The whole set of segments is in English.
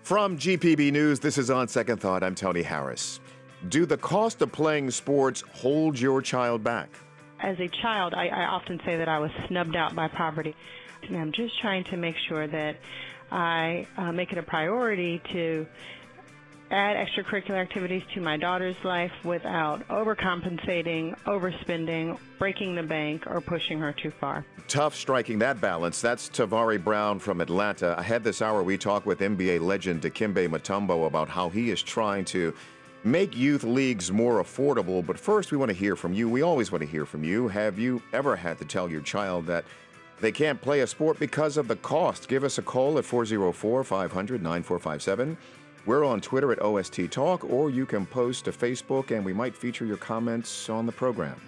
From GPB News, this is On Second Thought. I'm Tony Harris. Do the cost of playing sports hold your child back? As a child, I often say that I was snubbed out by poverty. And I'm just trying to make sure that I make it a priority to add extracurricular activities to my daughter's life without overcompensating, overspending, breaking the bank, or pushing her too far. Tough striking that balance. That's Tavari Brown from Atlanta. Ahead this hour, we talk with NBA legend Dikembe Mutombo about how he is trying to make youth leagues more affordable. But first, we want to hear from you. We always want to hear from you. Have you ever had to tell your child that they can't play a sport because of the cost? Give us a call at 404-500-9457. We're on Twitter at OST Talk, or you can post to Facebook and we might feature your comments on the program.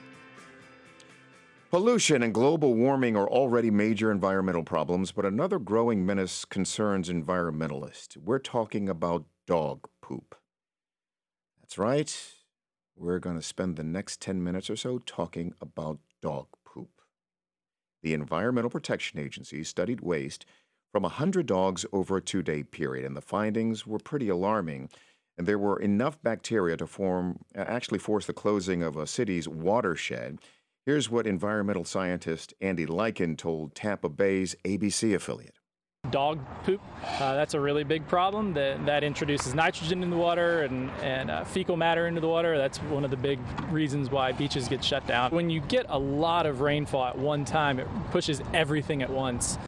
Pollution and global warming are already major environmental problems, but another growing menace concerns environmentalists. We're talking about dog poop. That's right. We're going to spend the next 10 minutes or so talking about dog poop. The Environmental Protection Agency studied waste from 100 dogs over a 2-day period, and the findings were pretty alarming. And there were enough bacteria to actually force the closing of a city's watershed. Here's what environmental scientist Andy Lykin told Tampa Bay's ABC affiliate. Dog poop, that's a really big problem. That introduces nitrogen in the water and fecal matter into the water. That's one of the big reasons why beaches get shut down. When you get a lot of rainfall at one time, it pushes everything at once.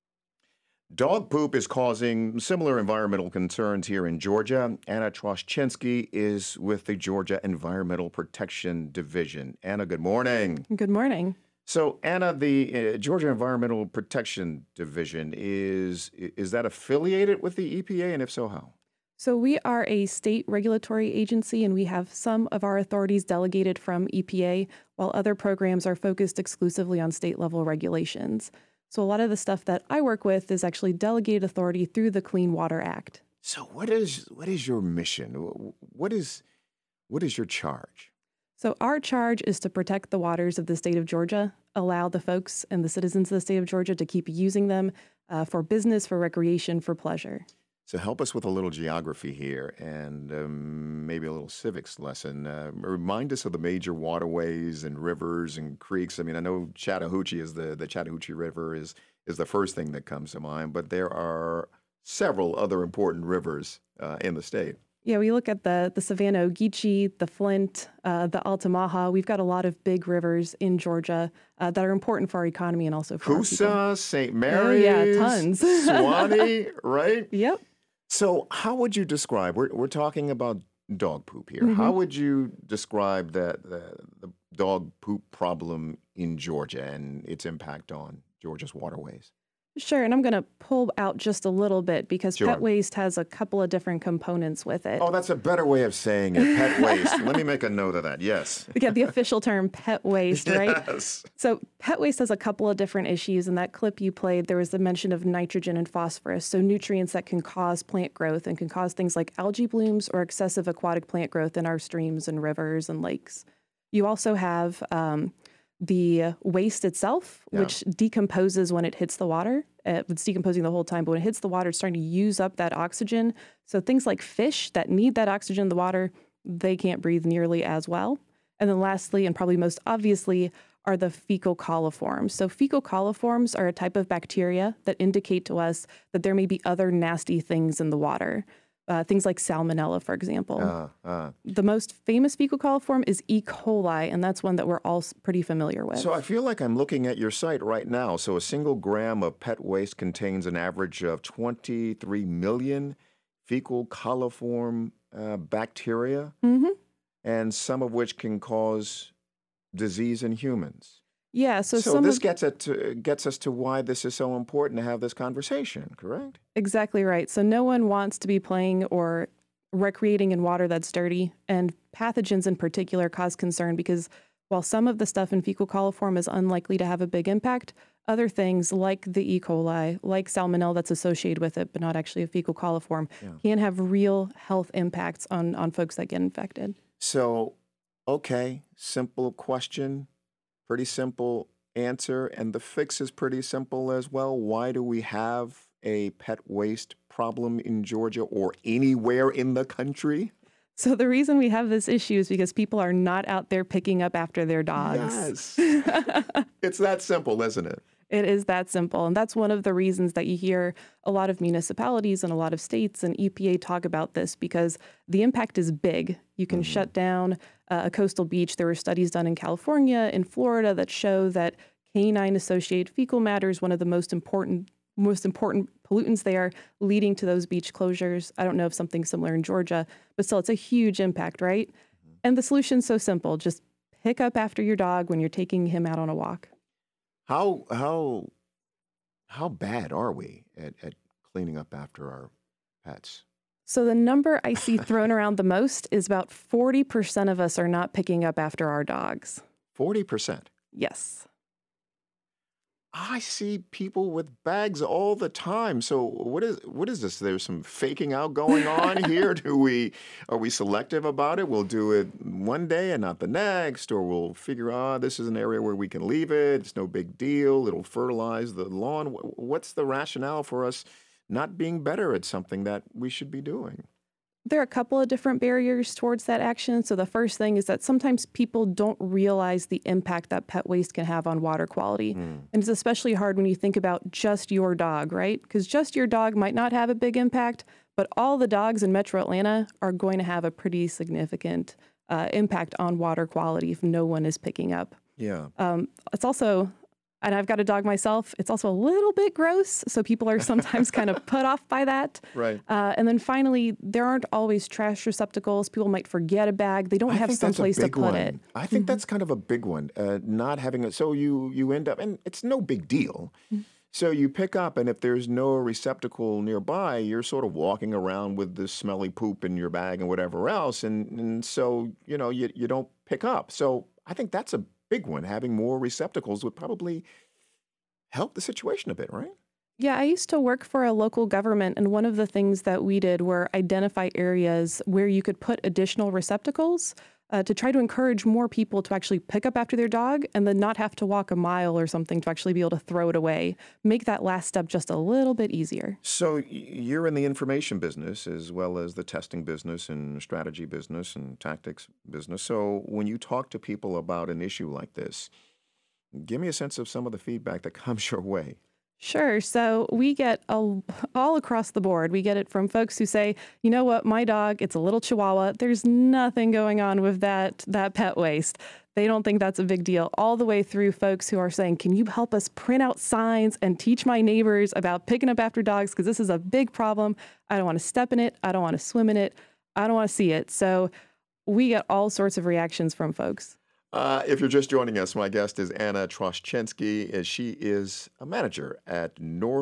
Dog poop is causing similar environmental concerns here in Georgia. Anna Troshchinsky is with the Georgia Environmental Protection Division. Anna, good morning. Good morning. So, Anna, the Georgia Environmental Protection Division, is that affiliated with the EPA, and if so, how? So we are a state regulatory agency, and we have some of our authorities delegated from EPA, while other programs are focused exclusively on state-level regulations. So a lot of the stuff that I work with is actually delegated authority through the Clean Water Act. So what is your mission? What is your charge? So our charge is to protect the waters of the state of Georgia, allow the folks and the citizens of the state of Georgia to keep using them for business, for recreation, for pleasure. So help us with a little geography here and maybe a little civics lesson. Remind us of the major waterways and rivers and creeks. I mean, I know Chattahoochee is the Chattahoochee River is the first thing that comes to mind, but there are several other important rivers in the state. Yeah, we look at the Savannah Ogeechee, the Flint, the Altamaha. We've got a lot of big rivers in Georgia that are important for our economy and also for Coosa, St. Mary's, yeah, tons. Suwannee, right? Yep. So how would you describe, we're talking about dog poop here. Mm-hmm. How would you describe the dog poop problem in Georgia and its impact on Georgia's waterways? Sure, and I'm going to pull out just a little bit because Sure. pet waste has a couple of different components with it. Oh, that's a better way of saying it, pet waste. Let me make a note of that, yes. Yeah, the official term, pet waste, right? Yes. So pet waste has a couple of different issues. In that clip you played, there was the mention of nitrogen and phosphorus, so nutrients that can cause plant growth and can cause things like algae blooms or excessive aquatic plant growth in our streams and rivers and lakes. You also have the waste itself, which decomposes when it hits the water. It's decomposing the whole time, but when it hits the water, it's starting to use up that oxygen. So things like fish that need that oxygen in the water, they can't breathe nearly as well. And then lastly, and probably most obviously, are the fecal coliforms. So fecal coliforms are a type of bacteria that indicate to us that there may be other nasty things in the water. Things like salmonella, for example. The most famous fecal coliform is E. coli, and that's one that we're all pretty familiar with. So I feel like I'm looking at your site right now. So a single gram of pet waste contains an average of 23 million fecal coliform bacteria, and some of which can cause disease in humans. Yeah, so this gets us to why this is so important to have this conversation, correct? Exactly right. So no one wants to be playing or recreating in water that's dirty, and pathogens in particular cause concern because while some of the stuff in fecal coliform is unlikely to have a big impact, other things like the E. coli, like salmonella that's associated with it, but not actually a fecal coliform, can have real health impacts on folks that get infected. So, okay, simple question. Pretty simple answer, and the fix is pretty simple as well. Why do we have a pet waste problem in Georgia or anywhere in the country? So the reason we have this issue is because people are not out there picking up after their dogs. Yes. It's that simple, isn't it? It is that simple. And that's one of the reasons that you hear a lot of municipalities and a lot of states and EPA talk about this, because the impact is big. You can shut down a coastal beach. There were studies done in California, in Florida, that show that canine-associated fecal matter is one of the most important pollutants there, leading to those beach closures. I don't know if something similar in Georgia, but still, it's a huge impact, right? And the solution's so simple. Just pick up after your dog when you're taking him out on a walk. How bad are we at cleaning up after our pets? So the number I see thrown around the most is about 40% of us are not picking up after our dogs. 40%? Yes. I see people with bags all the time. So what is this? There's some faking out going on here? Are we selective about it? We'll do it one day and not the next, or we'll figure, this is an area where we can leave it. It's no big deal. It'll fertilize the lawn. What's the rationale for us not being better at something that we should be doing? There are a couple of different barriers towards that action. So the first thing is that sometimes people don't realize the impact that pet waste can have on water quality. And it's especially hard when you think about just your dog, right? Because just your dog might not have a big impact, but all the dogs in Metro Atlanta are going to have a pretty significant impact on water quality if no one is picking up. Yeah. It's also, and I've got a dog myself, it's also a little bit gross. So people are sometimes kind of put off by that. Right. And then finally, there aren't always trash receptacles. People might forget a bag. They don't have some place to put it. I think that's kind of a big one, not having it. So you end up, and it's no big deal. So you pick up, and if there's no receptacle nearby, you're sort of walking around with this smelly poop in your bag and whatever else. And so, you don't pick up. So I think that's a big one. Having more receptacles would probably help the situation a bit, right? Yeah, I used to work for a local government, and one of the things that we did were identify areas where you could put additional receptacles to try to encourage more people to actually pick up after their dog and then not have to walk a mile or something to actually be able to throw it away. Make that last step just a little bit easier. So you're in the information business as well as the testing business and strategy business and tactics business. So when you talk to people about an issue like this, give me a sense of some of the feedback that comes your way. Sure. So we get all across the board. We get it from folks who say, you know what, my dog, it's a little Chihuahua. There's nothing going on with that pet waste. They don't think that's a big deal. All the way through folks who are saying, can you help us print out signs and teach my neighbors about picking up after dogs? Because this is a big problem. I don't want to step in it. I don't want to swim in it. I don't want to see it. So we get all sorts of reactions from folks. If you're just joining us, my guest is Anna Troszczynski. She is a manager at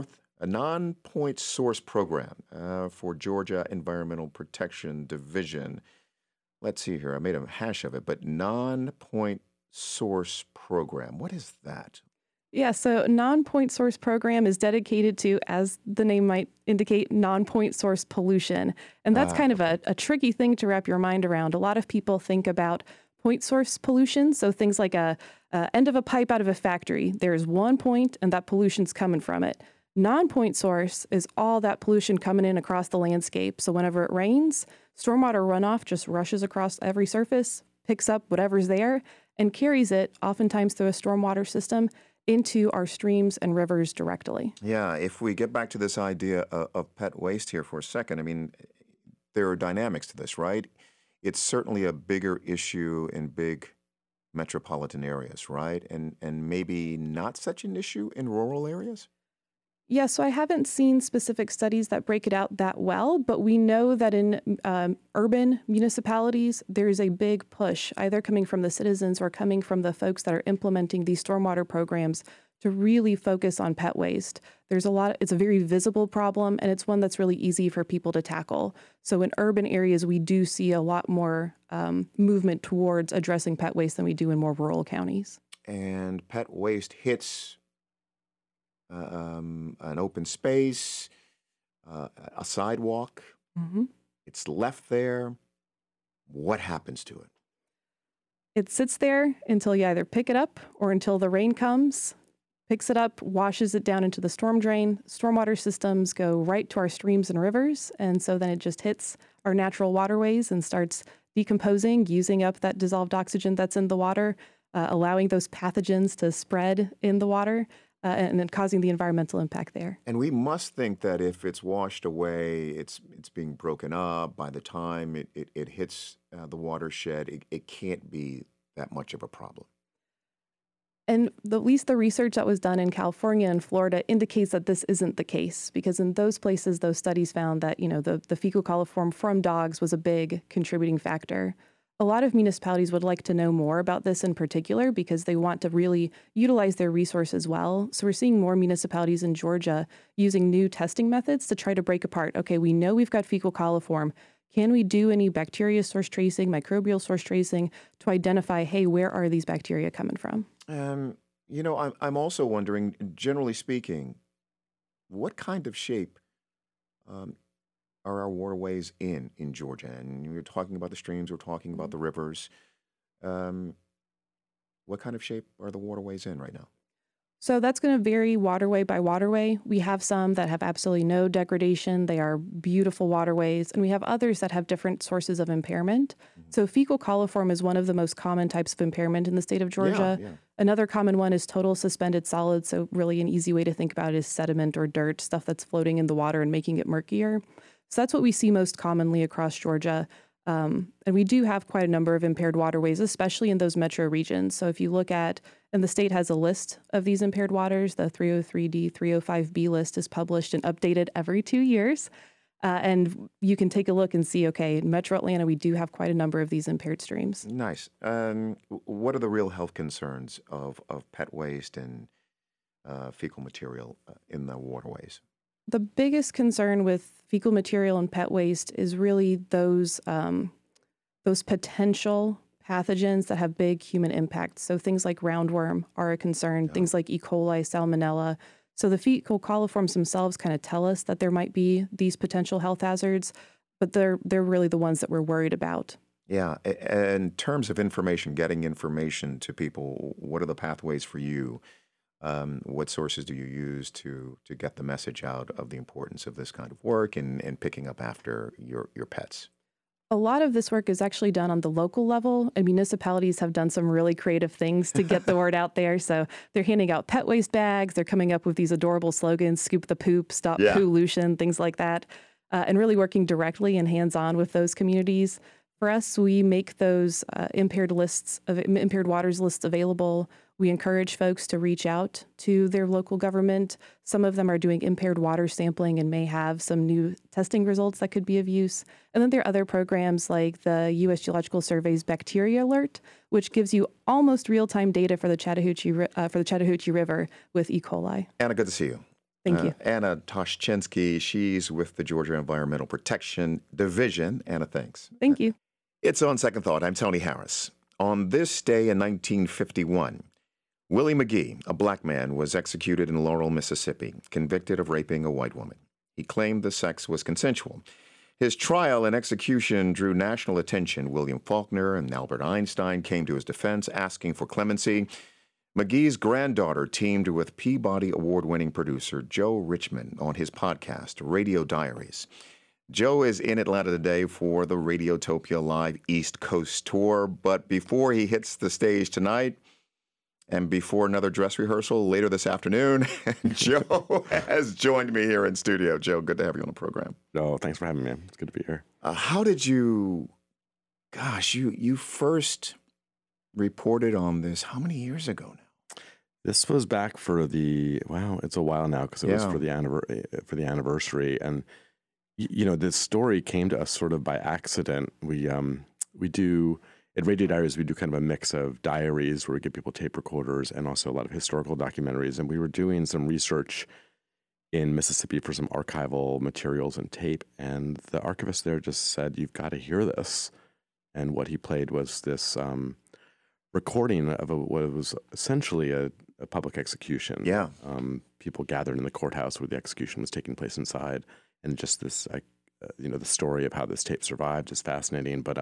a non-point source program for Georgia Environmental Protection Division. Let's see here. I made a hash of it, but non-point source program. What is that? Yeah, so non-point source program is dedicated to, as the name might indicate, non-point source pollution. And that's kind of a tricky thing to wrap your mind around. A lot of people think about point source pollution, so things like a end of a pipe out of a factory. There's one point, and that pollution's coming from it. Non-point source is all that pollution coming in across the landscape. So whenever it rains, stormwater runoff just rushes across every surface, picks up whatever's there, and carries it, oftentimes through a stormwater system, into our streams and rivers directly. Yeah, if we get back to this idea of pet waste here for a second, I mean, there are dynamics to this, right? It's certainly a bigger issue in big metropolitan areas, right? And maybe not such an issue in rural areas? Yeah, so I haven't seen specific studies that break it out that well, but we know that in urban municipalities, there's a big push, either coming from the citizens or coming from the folks that are implementing these stormwater programs to really focus on pet waste. It's a very visible problem, and it's one that's really easy for people to tackle. So in urban areas, we do see a lot more movement towards addressing pet waste than we do in more rural counties. And pet waste hits an open space, a sidewalk. Mm-hmm. It's left there. What happens to it? It sits there until you either pick it up or until the rain comes, picks it up, washes it down into the storm drain. Stormwater systems go right to our streams and rivers, and so then it just hits our natural waterways and starts decomposing, using up that dissolved oxygen that's in the water, allowing those pathogens to spread in the water, and then causing the environmental impact there. And we must think that if it's washed away, it's being broken up. By the time it hits the watershed, it can't be that much of a problem. And at least the research that was done in California and Florida indicates that this isn't the case, because in those places, those studies found that, the fecal coliform from dogs was a big contributing factor. A lot of municipalities would like to know more about this in particular because they want to really utilize their resources well. So we're seeing more municipalities in Georgia using new testing methods to try to break apart. Okay, we know we've got fecal coliform. Can we do any bacteria source tracing, microbial source tracing to identify, hey, where are these bacteria coming from? I'm also wondering, generally speaking, what kind of shape are our waterways in Georgia? And we're talking about the streams, we're talking about the rivers. What kind of shape are the waterways in right now? So that's going to vary waterway by waterway. We have some that have absolutely no degradation. They are beautiful waterways. And we have others that have different sources of impairment. Mm-hmm. So fecal coliform is one of the most common types of impairment in the state of Georgia. Yeah. Another common one is total suspended solids. So really an easy way to think about it is sediment or dirt, stuff that's floating in the water and making it murkier. So that's what we see most commonly across Georgia. And we do have quite a number of impaired waterways, especially in those metro regions. So if you look at, and the state has a list of these impaired waters, the 303D, 305B list is published and updated every 2 years. And you can take a look and see, okay, in Metro Atlanta, we do have quite a number of these impaired streams. Nice. What are the real health concerns of pet waste and fecal material in the waterways? The biggest concern with fecal material and pet waste is really those potential pathogens that have big human impacts. So things like roundworm are a concern, things like E. coli, salmonella. So the fecal coliforms themselves kind of tell us that there might be these potential health hazards, but they're really the ones that we're worried about. Yeah. In terms of information, getting information to people, what are the pathways for you? What sources do you use to get the message out of the importance of this kind of work and picking up after your pets? A lot of this work is actually done on the local level, and municipalities have done some really creative things to get the word out there. So they're handing out pet waste bags. They're coming up with these adorable slogans, scoop the poop, stop pollution, things like that, and really working directly and hands-on with those communities. For us, we make those impaired waters lists available. We encourage folks to reach out to their local government. Some of them are doing impaired water sampling and may have some new testing results that could be of use. And then there are other programs like the U.S. Geological Survey's Bacteria Alert, which gives you almost real-time data for the Chattahoochee River with E. coli. Anna, good to see you. Thank you. Anna Toshchinsky, she's with the Georgia Environmental Protection Division. Anna, thanks. Thank you. It's On Second Thought. I'm Tony Harris. On this day in 1951, Willie McGee, a black man, was executed in Laurel, Mississippi, convicted of raping a white woman. He claimed the sex was consensual. His trial and execution drew national attention. William Faulkner and Albert Einstein came to his defense, asking for clemency. McGee's granddaughter teamed with Peabody Award-winning producer Joe Richmond on his podcast, Radio Diaries. Joe is in Atlanta today for the Radiotopia Live East Coast Tour, but before he hits the stage tonight, and before another dress rehearsal later this afternoon, Joe has joined me here in studio. Joe, good to have you on the program. Oh, thanks for having me. It's good to be here. How did you first reported on this how many years ago now? This was back for it's a while now because it was for the anniversary. And, this story came to us sort of by accident. At Radio Diaries, we do kind of a mix of diaries where we give people tape recorders and also a lot of historical documentaries. And we were doing some research in Mississippi for some archival materials and tape. And the archivist there just said, "You've got to hear this." And what he played was this recording of what was essentially a public execution. Yeah. People gathered in the courthouse where the execution was taking place inside. And just this, the story of how this tape survived is fascinating. But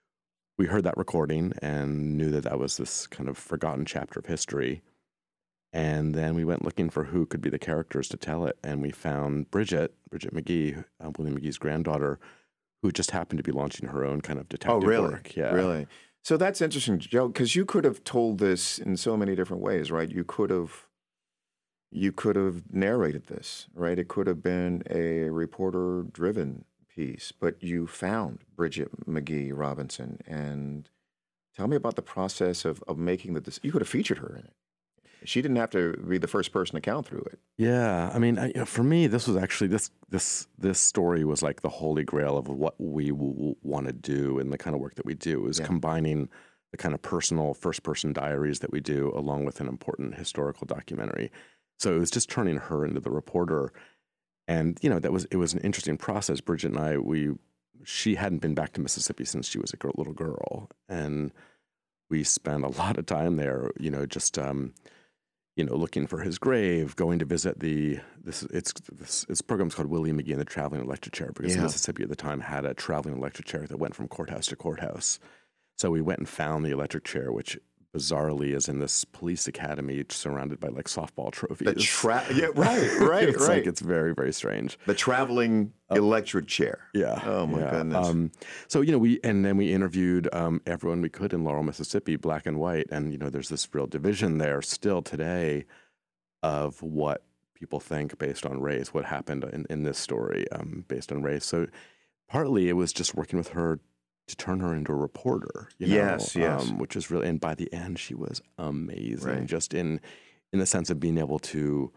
we heard that recording and knew that was this kind of forgotten chapter of history. And then we went looking for who could be the characters to tell it. And we found Bridget McGee, William McGee's granddaughter, who just happened to be launching her own kind of detective work. Yeah. Really? So that's interesting, Joe, because you could have told this in so many different ways, right? You could have narrated this, right? It could have been a reporter-driven piece, but you found Bridget McGee Robinson. And tell me about the process of making you could have featured her in it. She didn't have to be the first person to count through it. Yeah, I mean, for me, this was actually this story was like the holy grail of what we want to do and the kind of work that we do is combining the kind of personal first-person diaries that we do along with an important historical documentary. So it was just turning her into the reporter, and it was an interesting process. Bridget and I, she hadn't been back to Mississippi since she was a little girl, and we spent a lot of time there. Just looking for his grave, going to visit this program's called William McGee and the Traveling Electric Chair, because Mississippi at the time had a traveling electric chair that went from courthouse to courthouse. So we went and found the electric chair, which bizarrely is in this police academy surrounded by like softball trophies. Right. Like it's very, very strange. The traveling electric chair. Yeah. Oh my goodness. So we interviewed everyone we could in Laurel, Mississippi, black and white, and there's this real division there still today of what people think based on race, what happened in this story based on race. So partly it was just working with her to turn her into a reporter, yes. Which is really, and by the end she was amazing, right. Just in the sense of being able to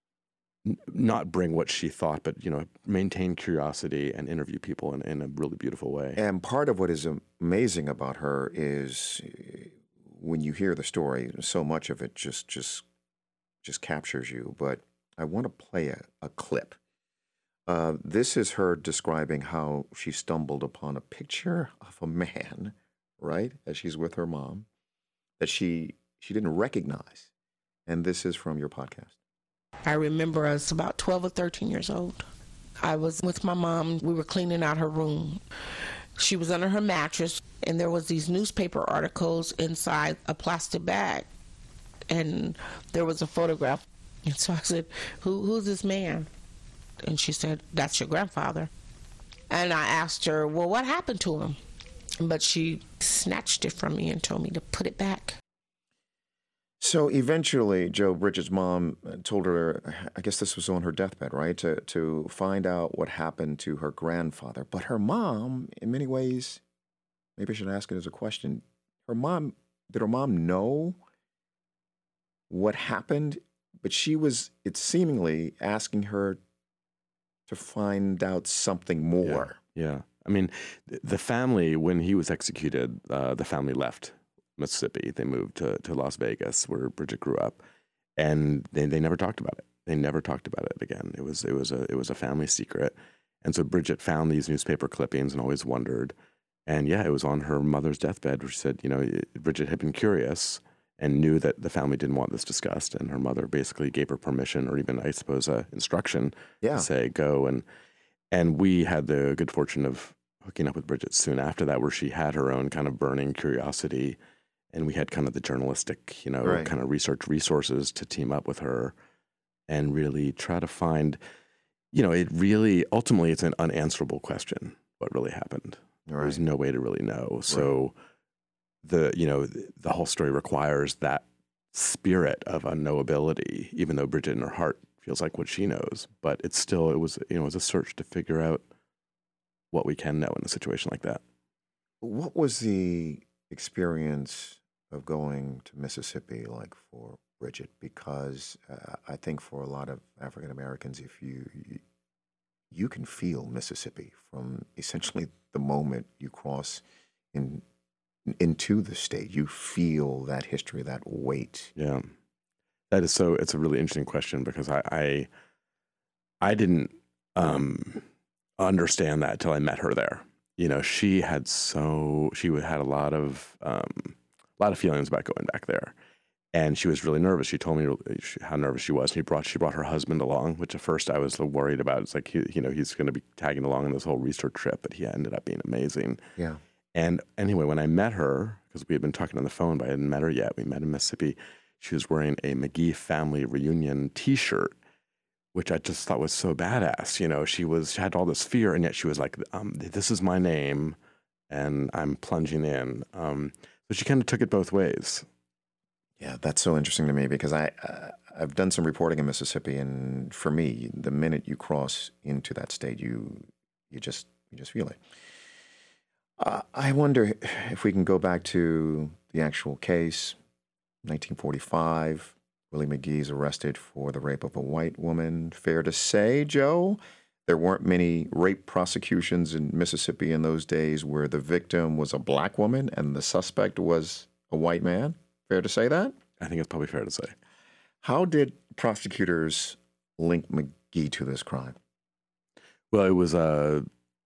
not bring what she thought, but maintain curiosity and interview people in a really beautiful way. And part of what is amazing about her is when you hear the story, so much of it just captures you. But I want to play a clip. This is her describing how she stumbled upon a picture of a man, right, as she's with her mom, that she didn't recognize. And this is from your podcast. I remember I was about 12 or 13 years old. I was with my mom. We were cleaning out her room. She was under her mattress, and there was these newspaper articles inside a plastic bag. And there was a photograph. And so I said, who's this man? And she said, that's your grandfather. And I asked her, well, what happened to him? But she snatched it from me and told me to put it back. So eventually, Joe, Bridget's mom told her, I guess this was on her deathbed, right, to find out what happened to her grandfather. But her mom, in many ways, maybe I should ask it as a question, did her mom know what happened? But she was, it's seemingly asking her to find out something more. Yeah. I mean, the family, when he was executed, the family left Mississippi. They moved to Las Vegas, where Bridget grew up, and they never talked about it. They never talked about it again. It was a family secret. And so Bridget found these newspaper clippings and always wondered. And it was on her mother's deathbed where she said, Bridget had been curious and knew that the family didn't want this discussed, and her mother basically gave her permission, or even, I suppose, instruction to say, go. And we had the good fortune of hooking up with Bridget soon after that, where she had her own kind of burning curiosity, and we had kind of the journalistic, kind of research resources to team up with her and really try to find, it really, ultimately, it's an unanswerable question, what really happened. Right. There's no way to really know. So the whole story requires that spirit of unknowability, even though Bridget in her heart feels like what she knows. But it's still, it was a search to figure out what we can know in a situation like that. What was the experience of going to Mississippi like for Bridget? Because I think for a lot of African Americans, if you can feel Mississippi from essentially the moment you cross into the state. You feel that history, that weight. Yeah, that is so. It's a really interesting question because I didn't understand that till I met her there. She had a lot of feelings about going back there, and she was really nervous. She told me how nervous she was. And she brought her husband along, which at first I was worried about. It's like he's going to be tagging along on this whole research trip, but he ended up being amazing. Yeah. And anyway, when I met her, because we had been talking on the phone, but I hadn't met her yet, we met in Mississippi, she was wearing a McGee family reunion T-shirt, which I just thought was so badass. You know, she had all this fear, and yet she was like, "This is my name, and I'm plunging in." So she kind of took it both ways. Yeah, that's so interesting to me because I've done some reporting in Mississippi, and for me, the minute you cross into that state, you just feel it. I wonder if we can go back to the actual case, 1945. Willie McGee's arrested for the rape of a white woman. Fair to say, Joe, there weren't many rape prosecutions in Mississippi in those days where the victim was a black woman and the suspect was a white man. Fair to say that? I think it's probably fair to say. How did prosecutors link McGee to this crime? Well, it was the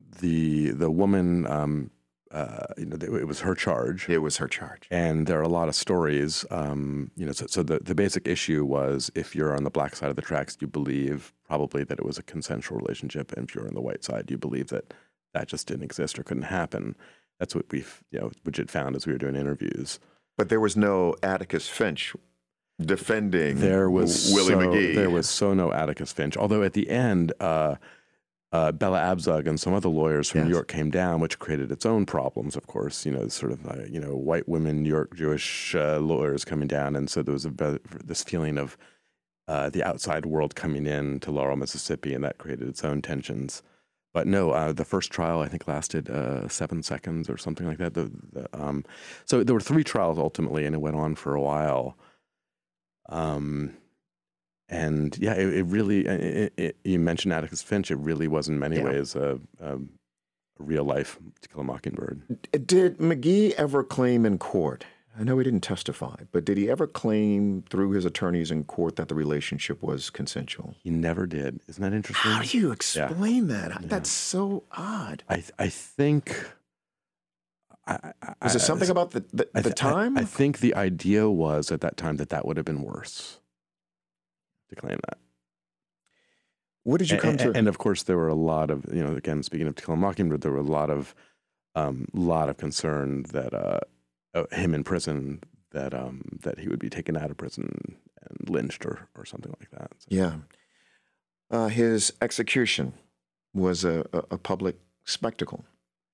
woman. It was her charge. It was her charge. And there are a lot of stories. So the basic issue was if you're on the black side of the tracks, you believe probably that it was a consensual relationship, and if you're on the white side, you believe that just didn't exist or couldn't happen. That's what Bridget found as we were doing interviews. But there was no Atticus Finch defending Willie McGee. There was no Atticus Finch. Although at the end, Bella Abzug and some other lawyers from New York came down, which created its own problems, of course. White women, New York Jewish lawyers coming down. And so there was this feeling of the outside world coming in to Laurel, Mississippi, and that created its own tensions. But no, the first trial, I think, lasted 7 seconds or something like that. So there were 3 trials ultimately, and it went on for a while. And yeah, it really, you mentioned Atticus Finch, it really was in many ways a real life To Kill a Mockingbird. Did McGee ever claim in court, I know he didn't testify, but did he ever claim through his attorneys in court that the relationship was consensual? He never did. Isn't that interesting? How do you explain that? That's so odd. I think... Was it something about the time? I think the idea was at that time that would have been worse to claim that. What did you come to? And of course, there were a lot of, again, speaking of To Kill a Mockingbird, there were a lot of concern that him in prison, that he would be taken out of prison and lynched or something like that. So. Yeah. His execution was a public spectacle.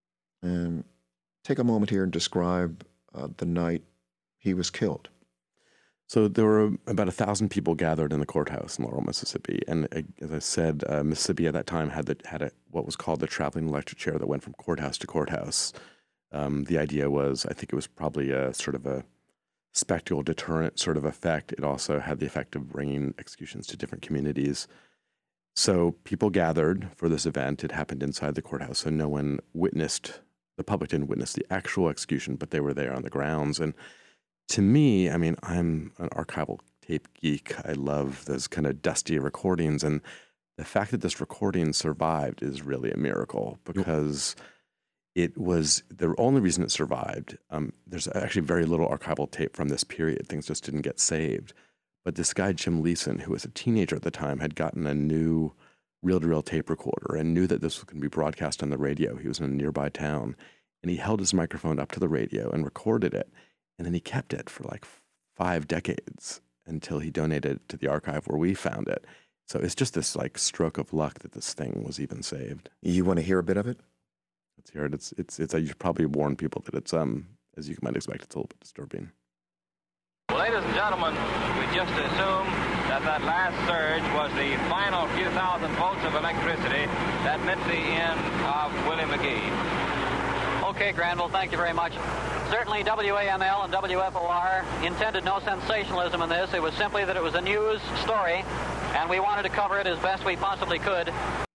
Take a moment here and describe the night he was killed. So there were about 1,000 people gathered in the courthouse in Laurel, Mississippi. And as I said, Mississippi at that time had what was called the traveling electric chair that went from courthouse to courthouse. The idea was, I think it was probably a sort of a spectacle deterrent sort of effect. It also had the effect of bringing executions to different communities. So people gathered for this event. It happened inside the courthouse, so no one witnessed, the public didn't witness the actual execution, but they were there on the grounds. And to me, I mean, I'm an archival tape geek. I love those kind of dusty recordings. And the fact that this recording survived is really a miracle because it was the only reason it survived. There's actually very little archival tape from this period. Things just didn't get saved. But this guy, Jim Leeson, who was a teenager at the time, had gotten a new reel-to-reel tape recorder and knew that this was going to be broadcast on the radio. He was in a nearby town. And he held his microphone up to the radio and recorded it. And then he kept it for like 5 decades until he donated it to the archive where we found it. So it's just this like stroke of luck that this thing was even saved. You want to hear a bit of it? Let's hear it. It's you should probably warn people that it's as you might expect, it's a little bit disturbing. Well, ladies and gentlemen, we just assume that last surge was the final few thousand volts of electricity that meant the end of Willie McGee. Okay, Granville, thank you very much. Certainly WAML and WFOR intended no sensationalism in this. It was simply that it was a news story, and we wanted to cover it as best we possibly could.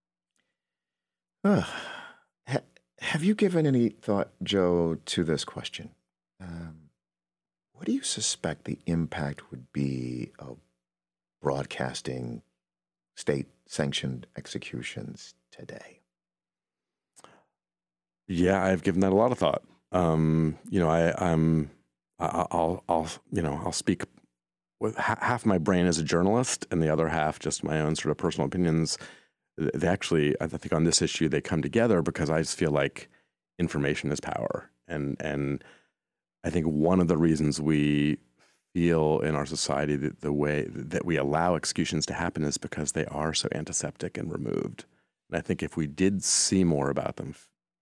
Have you given any thought, Joe, to this question? What do you suspect the impact would be of broadcasting state-sanctioned executions today? Yeah, I've given that a lot of thought. I'll speak with half my brain as a journalist and the other half just my own sort of personal opinions. They actually, I think on this issue, they come together because I just feel like information is power. And I think one of the reasons we feel in our society that the way that we allow executions to happen is because they are so antiseptic and removed. And I think if we did see more about them,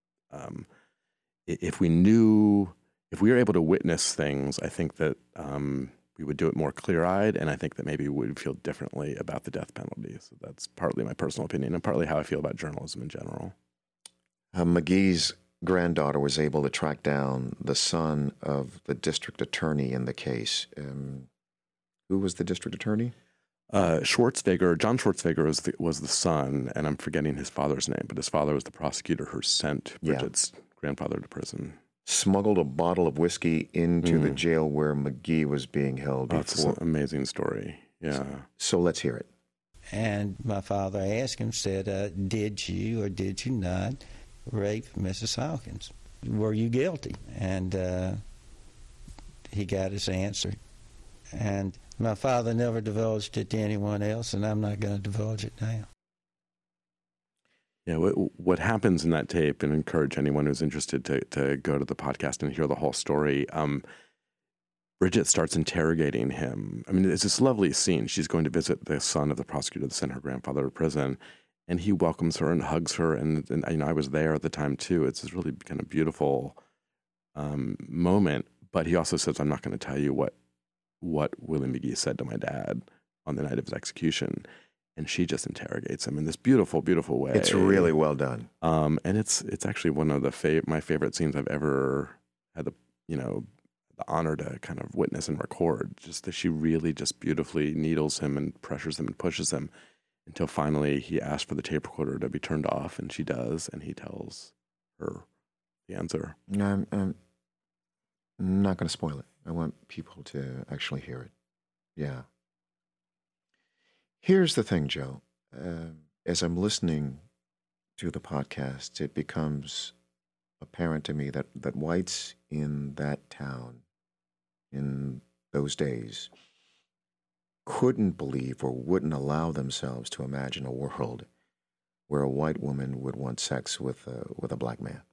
if we were able to witness things, I think that we would do it more clear-eyed, and I think that maybe we would feel differently about the death penalty. So that's partly my personal opinion and partly how I feel about journalism in general. McGee's granddaughter was able to track down the son of the district attorney in the case. Who was the district attorney? John Schwartzweger was the son, and I'm forgetting his father's name, but his father was the prosecutor who sent Bridget's grandfather to prison. Smuggled a bottle of whiskey into the jail where McGee was being held before. That's an amazing story. Yeah. So let's hear it. And my father asked him, said, did you or did you not rape Mrs. Hawkins? Were you guilty? And he got his answer. And my father never divulged it to anyone else, and I'm not going to divulge it now. Yeah, what happens in that tape, and encourage anyone who's interested to go to the podcast and hear the whole story. Bridget starts interrogating him. I mean, it's this lovely scene. She's going to visit the son of the prosecutor that sent her grandfather to prison, and he welcomes her and hugs her. And you know, I was there at the time too. It's this really kind of beautiful moment. But he also says, "I'm not going to tell you what Willie McGee said to my dad on the night of his execution." And she just interrogates him in this beautiful, beautiful way. It's really well done. And it's actually one of my favorite scenes I've ever had the honor to kind of witness and record. Just that she really just beautifully needles him and pressures him and pushes him until finally he asks for the tape recorder to be turned off, and she does, and he tells her the answer. I'm not going to spoil it. I want people to actually hear it. Yeah. Here's the thing, Joe. As I'm listening to the podcast, it becomes apparent to me that whites in that town in those days couldn't believe or wouldn't allow themselves to imagine a world where a white woman would want sex with a black man.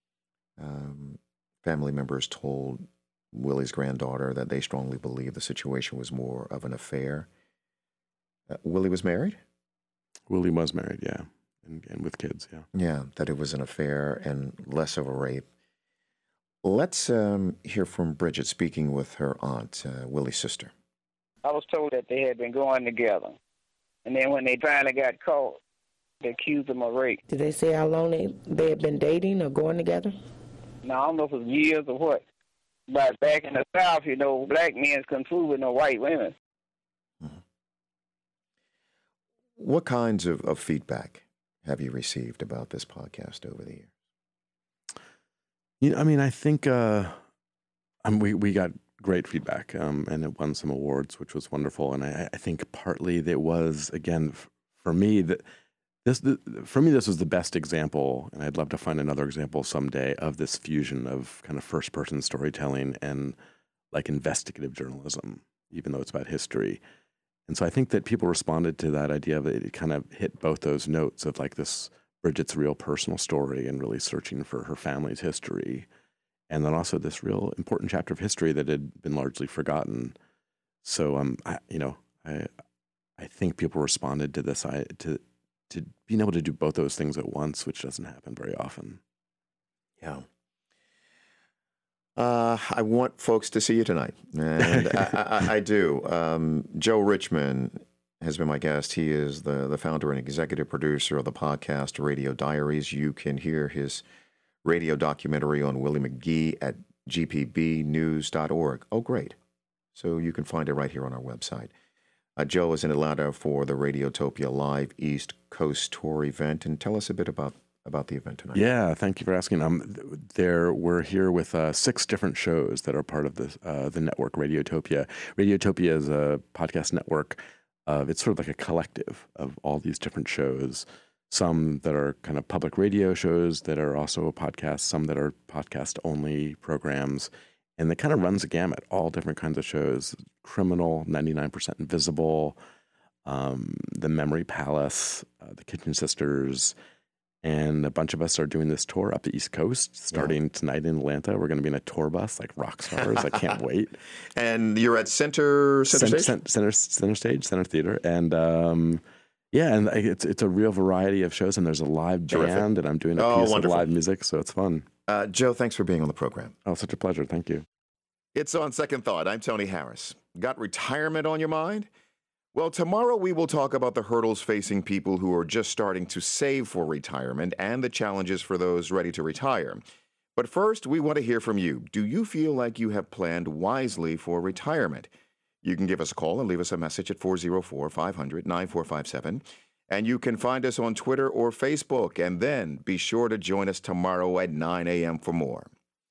Family members told Willie's granddaughter that they strongly believed the situation was more of an affair. Willie was married? Willie was married, yeah, and with kids, yeah. Yeah, that it was an affair and less of a rape. Let's hear from Bridget speaking with her aunt, Willie's sister. I was told that they had been going together. And then when they finally got caught, they accused them of rape. Did they say how long they had been dating or going together? No, I don't know if it was years or what. But back in the South, black men couldn't fool with no white women. What kinds of feedback have you received about this podcast over the years? I mean, I think we got great feedback, and it won some awards, which was wonderful. And I think partly that was, again, for me, this was the best example, and I'd love to find another example someday of this fusion of kind of first-person storytelling and like investigative journalism, even though it's about history. And so I think that people responded to that idea of it kind of hit both those notes of like this Bridget's real personal story and really searching for her family's history. And then also this real important chapter of history that had been largely forgotten. So, I think people responded to this, to being able to do both those things at once, which doesn't happen very often. Yeah. I want folks to see you tonight, and I do. Joe Richman has been my guest. He is the founder and executive producer of the podcast Radio Diaries. You can hear his radio documentary on Willie McGee at gpbnews.org. Oh, great. So you can find it right here on our website. Joe is in Atlanta for the Radiotopia Live East Coast Tour event, and tell us a bit about the event tonight. Yeah, thank you for asking. We're here with 6 different shows that are part of the network Radiotopia. Radiotopia is a podcast network. It's sort of like a collective of all these different shows. Some that are kind of public radio shows that are also a podcast. Some that are podcast-only programs. And it kind of runs a gamut, all different kinds of shows. Criminal, 99% Invisible, The Memory Palace, The Kitchen Sisters, And a bunch of us are doing this tour up the East Coast, starting tonight in Atlanta. We're going to be in a tour bus like rock stars. I can't wait. And you're at Center Stage? Center Stage, Center Theater. And and it's a real variety of shows. And there's a live band, and I'm doing a piece of live music, so it's fun. Joe, thanks for being on the program. Oh, such a pleasure. Thank you. It's On Second Thought. I'm Tony Harris. Got retirement on your mind? Well, tomorrow we will talk about the hurdles facing people who are just starting to save for retirement and the challenges for those ready to retire. But first, we want to hear from you. Do you feel like you have planned wisely for retirement? You can give us a call and leave us a message at 404-500-9457. And you can find us on Twitter or Facebook. And then be sure to join us tomorrow at 9 a.m. for more.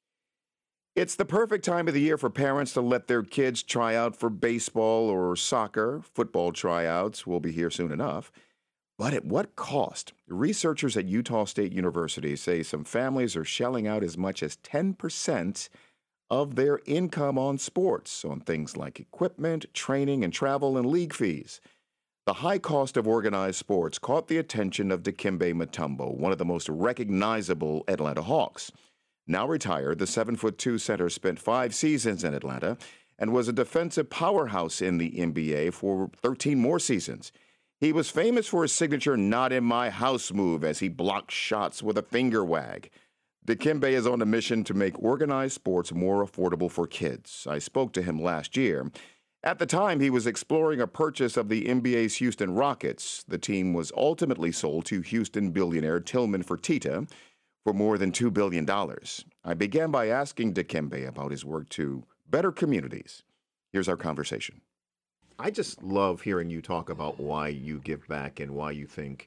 It's the perfect time of the year for parents to let their kids try out for baseball or soccer. Football tryouts will be here soon enough. But at what cost? Researchers at Utah State University say some families are shelling out as much as 10% of their income on sports, on things like equipment, training, and travel and league fees. The high cost of organized sports caught the attention of Dikembe Mutombo, one of the most recognizable Atlanta Hawks. Now retired, the 7'2" center spent 5 seasons in Atlanta and was a defensive powerhouse in the NBA for 13 more seasons. He was famous for his signature "not in my house" move as he blocked shots with a finger wag. Dikembe is on a mission to make organized sports more affordable for kids. I spoke to him last year. At the time, he was exploring a purchase of the NBA's Houston Rockets. The team was ultimately sold to Houston billionaire Tillman Fertitta for more than $2 billion. I began by asking Dikembe about his work to better communities. Here's our conversation. I just love hearing you talk about why you give back and why you think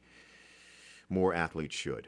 more athletes should.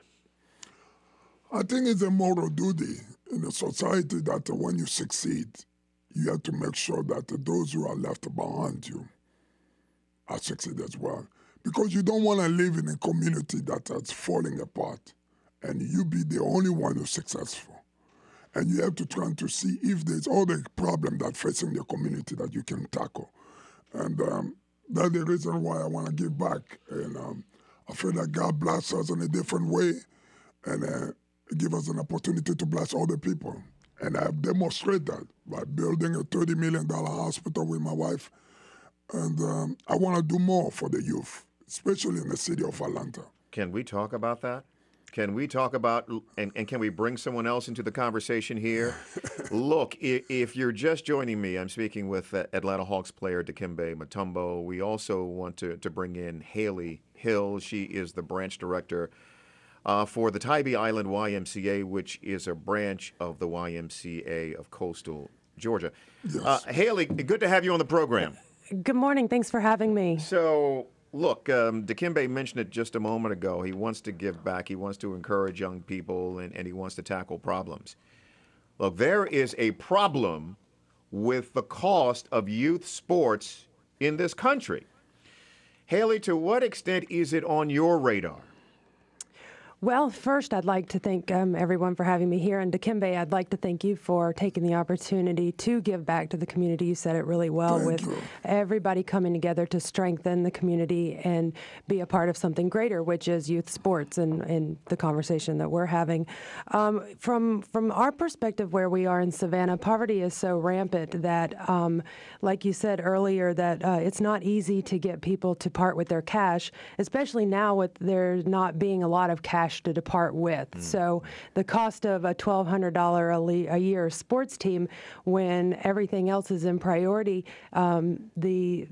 I think it's a moral duty in a society that when you succeed, you have to make sure that those who are left behind you are succeed as well. Because you don't want to live in a community that is falling apart and you be the only one who's successful. And you have to try to see if there's other problem that facing the community that you can tackle. And that's the reason why I want to give back. And I feel that God bless us in a different way and give us an opportunity to bless other people. And I have demonstrated that by building a $30 million hospital with my wife. And I want to do more for the youth, especially in the city of Atlanta. Can we talk about that? Can we talk about, and can we bring someone else into the conversation here? Look, if you're just joining me, I'm speaking with Atlanta Hawks player Dikembe Mutombo. We also want to bring in Haley Hill. She is the branch director for the Tybee Island YMCA, which is a branch of the YMCA of Coastal Georgia. Yes. Haley, good to have you on the program. Good morning. Thanks for having me. So, look, Dikembe mentioned it just a moment ago. He wants to give back. He wants to encourage young people, and he wants to tackle problems. Look, there is a problem with the cost of youth sports in this country. Haley, to what extent is it on your radar? Well, first, I'd like to thank everyone for having me here. And Dikembe, I'd like to thank you for taking the opportunity to give back to the community. You said it really well with everybody coming together to strengthen the community and be a part of something greater, which is youth sports and the conversation that we're having. From our perspective, where we are in Savannah, poverty is so rampant that, like you said earlier, that it's not easy to get people to part with their cash, especially now with there not being a lot of cash to depart with. So the cost of a $1,200 a year sports team, when everything else is in priority, the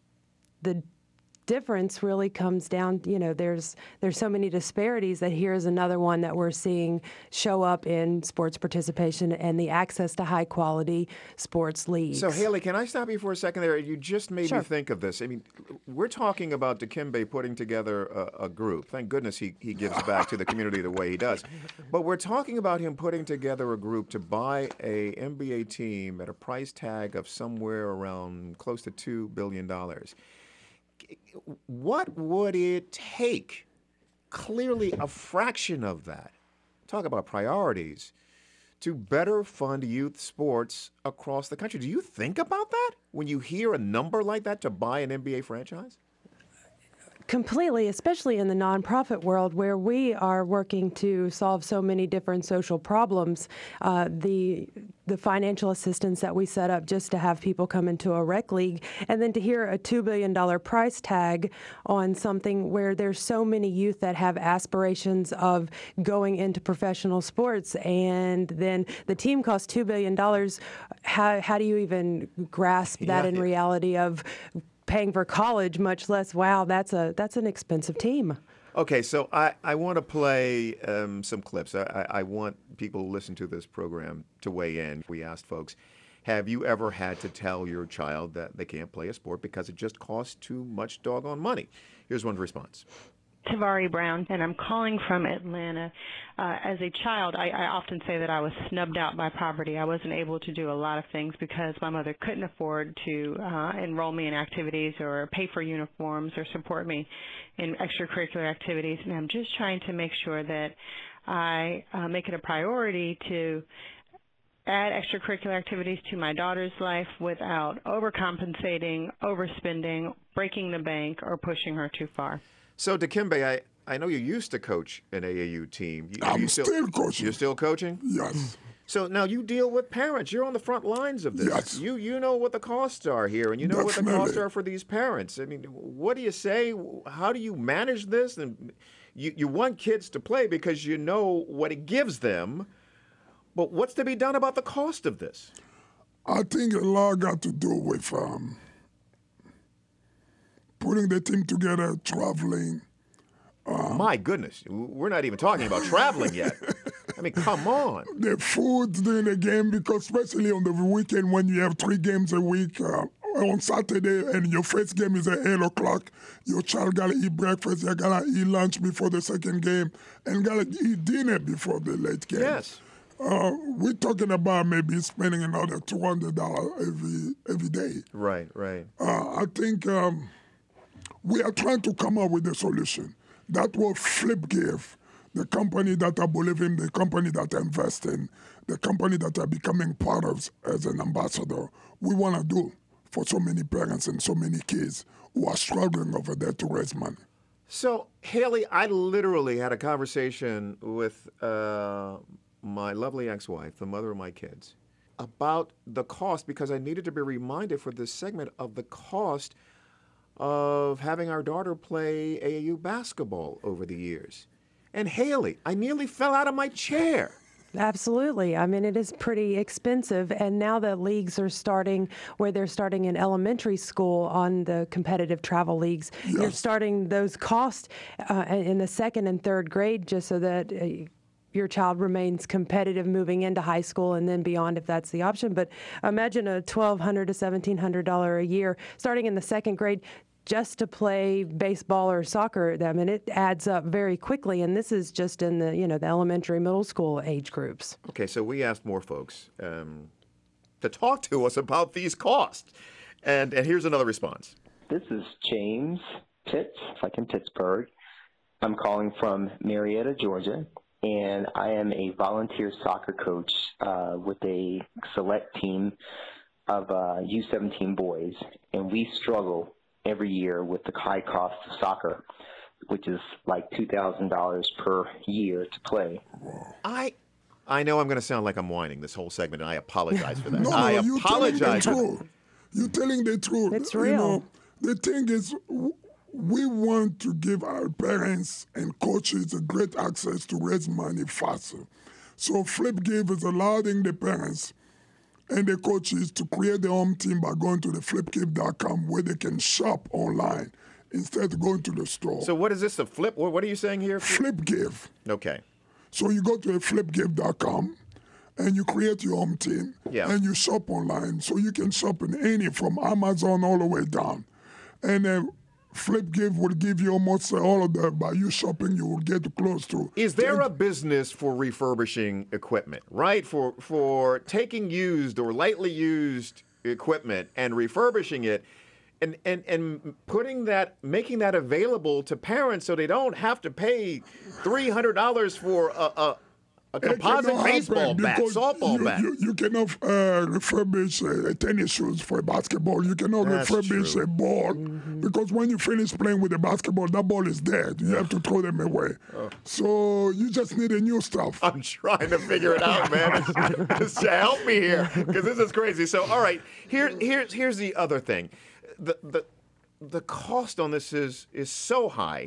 difference really comes down, there's so many disparities that here's another one that we're seeing show up in sports participation and the access to high quality sports leagues. So Haley, can I stop you for a second there? You just made me think of this. I mean, we're talking about Dikembe putting together a group. Thank goodness he gives back to the community the way he does. But we're talking about him putting together a group to buy a NBA team at a price tag of somewhere around close to $2 billion. What would it take? Clearly a fraction of that. Talk about priorities to better fund youth sports across the country. Do you think about that when you hear a number like that to buy an NBA franchise? Completely, especially in the nonprofit world where we are working to solve so many different social problems. The financial assistance that we set up just to have people come into a rec league, and then to hear a $2 billion price tag on something where there's so many youth that have aspirations of going into professional sports, and then the team costs $2 billion. How do you even grasp that in reality of paying for college, much less, wow, that's an expensive team. Okay, so I want to play some clips. I want people who listen to this program to weigh in. We asked folks, have you ever had to tell your child that they can't play a sport because it just costs too much doggone money? Here's one response. Tavari Brown, and I'm calling from Atlanta. As a child, I often say that I was snubbed out by poverty. I wasn't able to do a lot of things because my mother couldn't afford to enroll me in activities or pay for uniforms or support me in extracurricular activities. And I'm just trying to make sure that I make it a priority to add extracurricular activities to my daughter's life without overcompensating, overspending, breaking the bank, or pushing her too far. So, Dikembe, I know you used to coach an AAU team. I'm still coaching. You're still coaching? Yes. So now you deal with parents. You're on the front lines of this. Yes. You know what the costs are here, and you know what the costs are for these parents. I mean, what do you say? How do you manage this? And you want kids to play because you know what it gives them, but what's to be done about the cost of this? I think a lot got to do with putting the team together, traveling. My goodness, we're not even talking about traveling yet. I mean, come on. The food during the game, because especially on the weekend when you have 3 games a week, on Saturday and your first game is at 8 o'clock, your child got to eat breakfast, you got to eat lunch before the second game, and got to eat dinner before the late game. Yes. We're talking about maybe spending another $200 every day. Right, right. I think we are trying to come up with a solution. That will FlipGive, the company that I believe in, the company that I invest in, the company that I'm becoming part of as an ambassador. We want to do for so many parents and so many kids who are struggling over there to raise money. So, Haley, I literally had a conversation with my lovely ex-wife, the mother of my kids, about the cost, because I needed to be reminded for this segment of the cost of having our daughter play AAU basketball over the years. And Haley, I nearly fell out of my chair. Absolutely. I mean, it is pretty expensive. And now that leagues are starting, where they're starting in elementary school on the competitive travel leagues, yes, you're starting those costs in the 2nd and 3rd grade just so that your child remains competitive moving into high school and then beyond if that's the option. But imagine a $1,200 to $1,700 a year starting in the 2nd grade just to play baseball or soccer. I mean, it adds up very quickly, and this is just in the the elementary, middle school age groups. Okay, so we asked more folks to talk to us about these costs, and here's another response. This is James Pitts, like in Pittsburgh. I'm calling from Marietta, Georgia. And I am a volunteer soccer coach with a select team of U17 boys. And we struggle every year with the high cost of soccer, which is like $2,000 per year to play. I know I'm going to sound like I'm whining this whole segment, and I apologize for that. No, I you're apologize. You're telling the truth. It's real. The thing is, we want to give our parents and coaches a great access to raise money faster. So FlipGive is allowing the parents and the coaches to create their home team by going to the flipgive.com where they can shop online instead of going to the store. So what is this, a flip? What are you saying here? FlipGive. Okay. So you go to flipgive.com and you create your home team, yeah, and you shop online. So you can shop in any, from Amazon all the way down. And then FlipGive will give you almost all of that. By you shopping, you will get close to. Is there a business for refurbishing equipment, right? For taking used or lightly used equipment and refurbishing it and making that available to parents so they don't have to pay $300 for A composite baseball bat, softball bat. You cannot refurbish tennis shoes for a basketball. You cannot refurbish a ball because when you finish playing with a basketball, that ball is dead. You have to throw them away. So you just need a new stuff. I'm trying to figure it out, man. Just help me here because this is crazy. So, all right, here's the other thing. The cost on this is so high.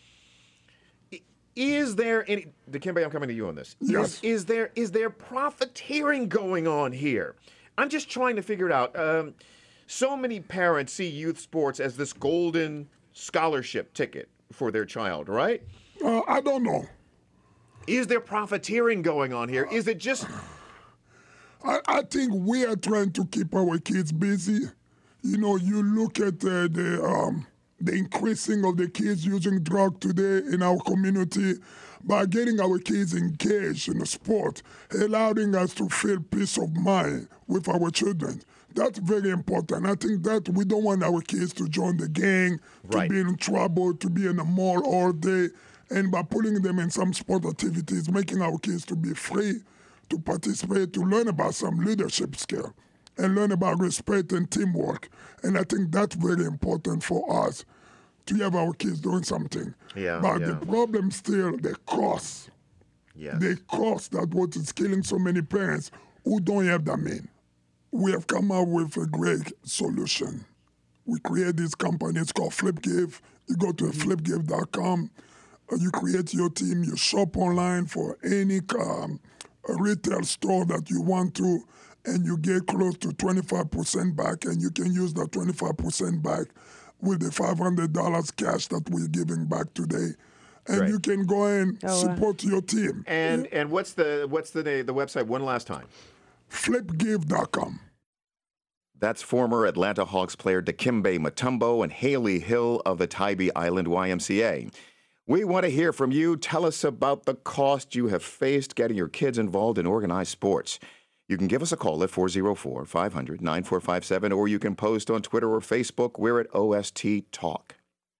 Is there any, Dikembe, I'm coming to you on this. Yes. Is there profiteering going on here? I'm just trying to figure it out. So many parents see youth sports as this golden scholarship ticket for their child, right? I don't know. Is there profiteering going on here? Is it just... I think we are trying to keep our kids busy. You know, you look at the increasing of the kids using drugs today in our community. By getting our kids engaged in the sport, allowing us to feel peace of mind with our children. That's very important. I think that we don't want our kids to join the gang, to be in trouble, to be in the mall all day. And by putting them in some sport activities, making our kids to be free to participate, to learn about some leadership skill and learn about respect and teamwork. And I think that's very important for us to have our kids doing something. But the problem still, the cost. Yes. The cost that what is killing so many parents who don't have the means. We have come up with a great solution. We create this company, it's called FlipGive. You go to flipgive.com, you create your team, you shop online for any retail store that you want to, and you get close to 25% back, and you can use that 25% back with the $500 cash that we're giving back today. And you can go and support your team. And what's the website one last time? Flipgive.com. That's former Atlanta Hawks player Dikembe Mutombo and Haley Hill of the Tybee Island YMCA. We want to hear from you. Tell us about the cost you have faced getting your kids involved in organized sports. You can give us a call at 404-500-9457, or you can post on Twitter or Facebook. We're at OST Talk.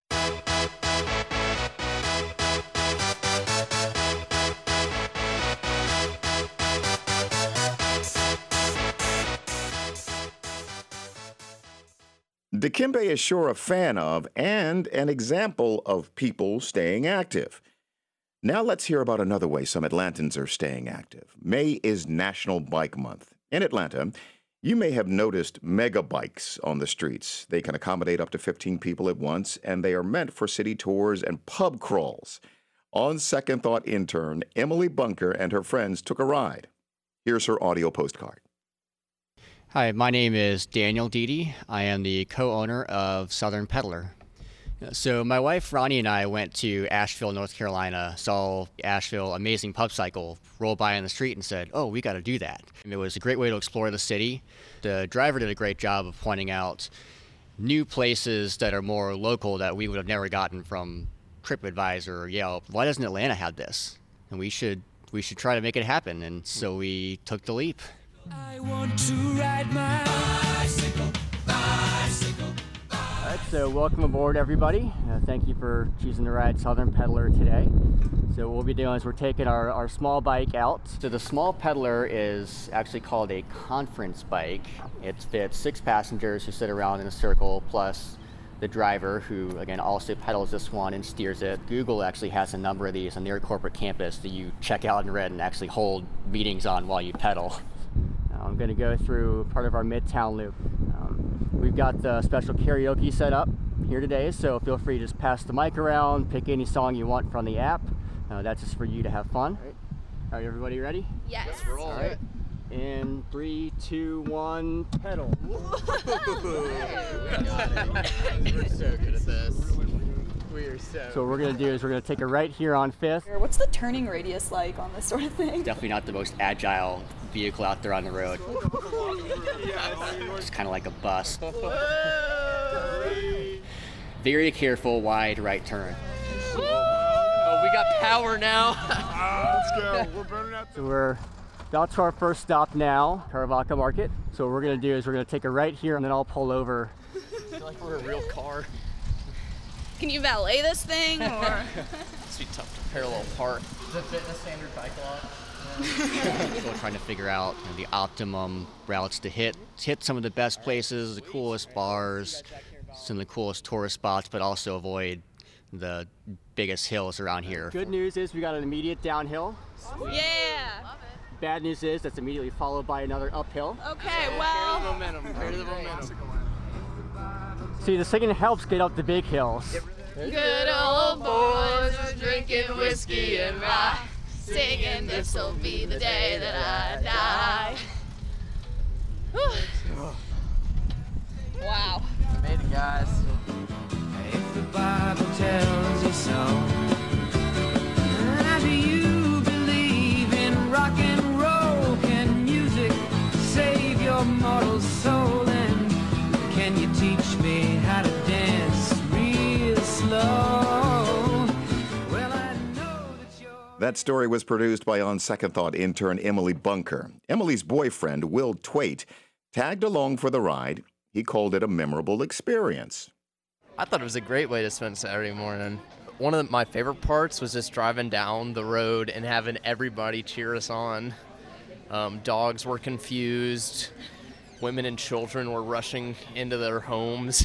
Dikembe is sure a fan of and an example of people staying active. Now let's hear about another way some Atlantans are staying active. May is National Bike Month. In Atlanta, you may have noticed mega bikes on the streets. They can accommodate up to 15 people at once, and they are meant for city tours and pub crawls. On Second Thought intern Emily Bunker and her friends took a ride. Here's her audio postcard. Hi, my name is Daniel Deedy. I am the co-owner of Southern Peddler. So my wife Ronnie and I went to Asheville, North Carolina, saw Asheville Amazing Pub Cycle roll by on the street and said, oh, we got to do that. And it was a great way to explore the city. The driver did a great job of pointing out new places that are more local that we would have never gotten from TripAdvisor or Yelp. Why doesn't Atlanta have this? And we should try to make it happen. And so we took the leap. I want to ride my bicycle, bicycle. All right, so welcome aboard, everybody. Thank you for choosing to ride Southern Peddler today. So what we'll be doing is we're taking our small bike out. So the small Peddler is actually called a conference bike. It fits 6 passengers who sit around in a circle, plus the driver, who again also pedals this one and steers it. Google actually has a number of these on their corporate campus that you check out in red and actually hold meetings on while you pedal. I'm going to go through part of our Midtown loop. We've got the special karaoke set up here today, so feel free to just pass the mic around, pick any song you want from the app. That's just for you to have fun. All right, everybody ready? Yes. Let's roll. All right. In 3, 2, 1, pedal. We're so good at this. So what we're going to do is we're going to take a right here on 5th. What's the turning radius like on this sort of thing? Definitely not the most agile vehicle out there on the road. It's kind of like a bus. Very careful, wide right turn. Oh, we got power now. Let's go. We're burning out. So we're about to our first stop now, Caravaca Market. So what we're going to do is we're going to take a right here and then I'll pull over. I feel like we're a real car. Can you valet this thing, or? It's be tough to parallel park. To fit in a standard bike lot. Still trying to figure out the optimum routes to hit some of the best places, the coolest bars, some of the coolest tourist spots, but also avoid the biggest hills around here. Good news is we got an immediate downhill. Yeah. Bad news is that's immediately followed by another uphill. Okay, well. Carry the momentum. See, the singing helps get up the big hills. Good old boys are drinking whiskey and rye, singing this'll be the day that I die. Wow. We made it, guys. If the Bible tells you so, how do you believe in rock and roll? Can music save your mortal soul? And can you teach me how to dance real slow? Well, I know that you're... That story was produced by On Second Thought intern Emily Bunker. Emily's boyfriend, Will Twait, tagged along for the ride. He called it a memorable experience. I thought it was a great way to spend Saturday morning. One of my favorite parts was just driving down the road and having everybody cheer us on. Dogs were confused. Women and children were rushing into their homes.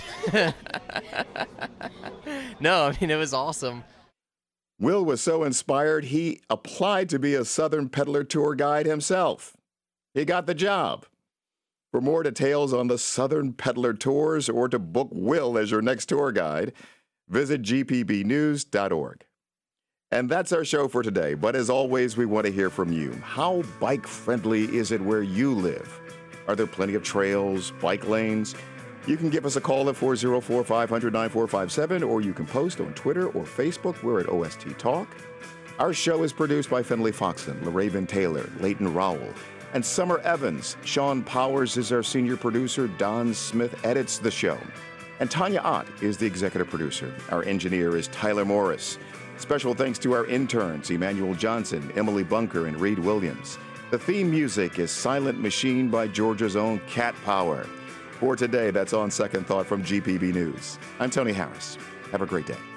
No, I mean, it was awesome. Will was so inspired, he applied to be a Southern Peddler tour guide himself. He got the job. For more details on the Southern Peddler tours or to book Will as your next tour guide, visit gpbnews.org. And that's our show for today. But as always, we want to hear from you. How bike-friendly is it where you live? Are there plenty of trails, bike lanes? You can give us a call at 404-500-9457, or you can post on Twitter or Facebook. We're at OST Talk. Our show is produced by Finley Foxton, LaRaven Taylor, Leighton Rowell, and Summer Evans. Sean Powers is our senior producer. Don Smith edits the show. And Tanya Ott is the executive producer. Our engineer is Tyler Morris. Special thanks to our interns, Emmanuel Johnson, Emily Bunker, and Reed Williams. The theme music is Silent Machine by Georgia's own Cat Power. For today, that's On Second Thought from GPB News. I'm Tony Harris. Have a great day.